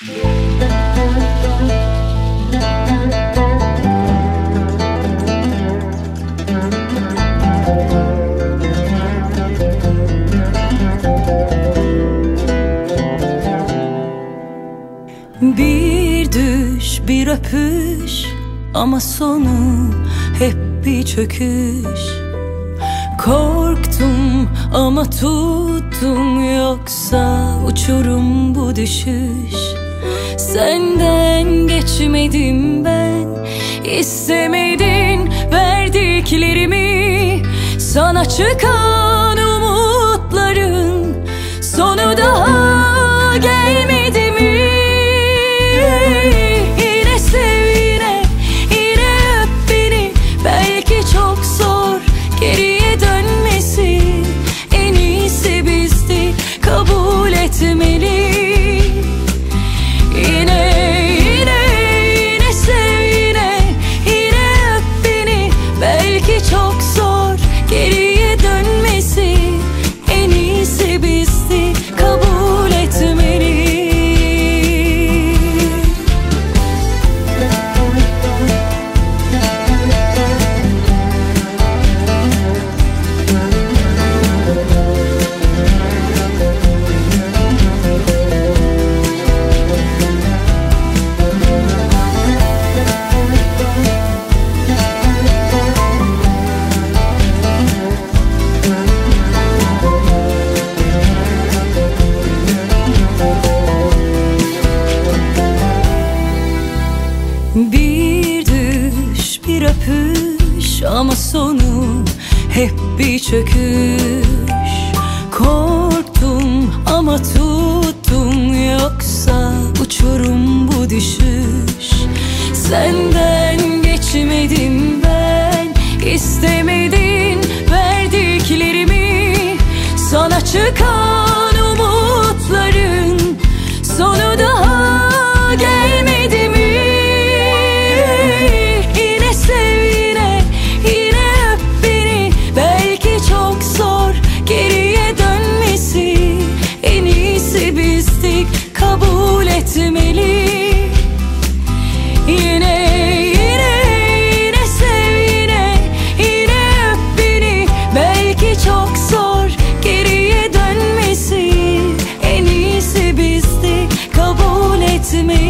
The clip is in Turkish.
Bir düş, bir öpüş ama sonu hep bir çöküş. Korktum ama tuttum, yoksa uçurum bu düşüş. Senden geçmedim ben, istemedin verdiklerimi. Sana çıkan umutların sonu daha gelmedi mi? Yine sev, yine öp beni. Belki çok zor geriye dönmesi. En iyisi bizdi, kabul etmeli. Yine sev, yine öp beni. Belki çok zor geriye dönmesi. En iyisi bizdi, kabul etmeli. Bir düş, bir öpüş ama sonu hep bir çöküş. Korktum ama tuttum, yoksa uçurum bu düşüş. Senden geçmedim ben, istemedin verdiklerimi. Sana çıkan umutların sonu daha gelmedi mi? Kabul etmeli. Yine sev, yine öp beni. Belki çok zor geriye dönmesi. En iyisi bizdi, kabul etmeli.